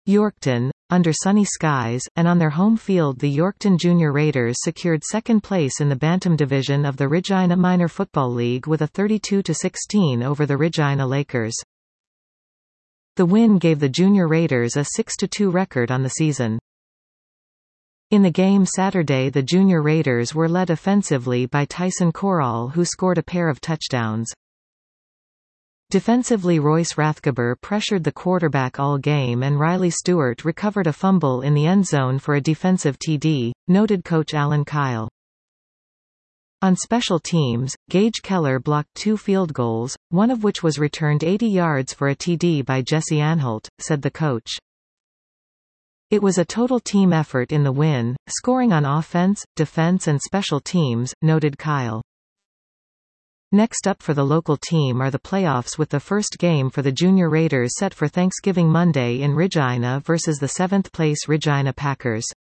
Yorkton, under sunny skies, and on their home field the Yorkton Junior Raiders secured second place in the Bantam Division of the Regina Minor Football League with a 32-16 over the Regina Lakers. The win gave the Junior Raiders a 6-2 record on the season. In the game Saturday, the Junior Raiders were led offensively by Tyson Corral, who scored a pair of touchdowns. Defensively, Royce Rathgeber pressured the quarterback all game and Riley Stewart recovered a fumble in the end zone for a defensive TD, noted coach Alan Kyle. On special teams, Gage Keller blocked 2 field goals, one of which was returned 80 yards for a TD by Jesse Anholt, said the coach. It was a total team effort in the win, scoring on offense, defense and special teams, noted Kyle. Next up for the local team are the playoffs, with the first game for the Junior Raiders set for Thanksgiving Monday in Regina versus the 7th-place Regina Packers.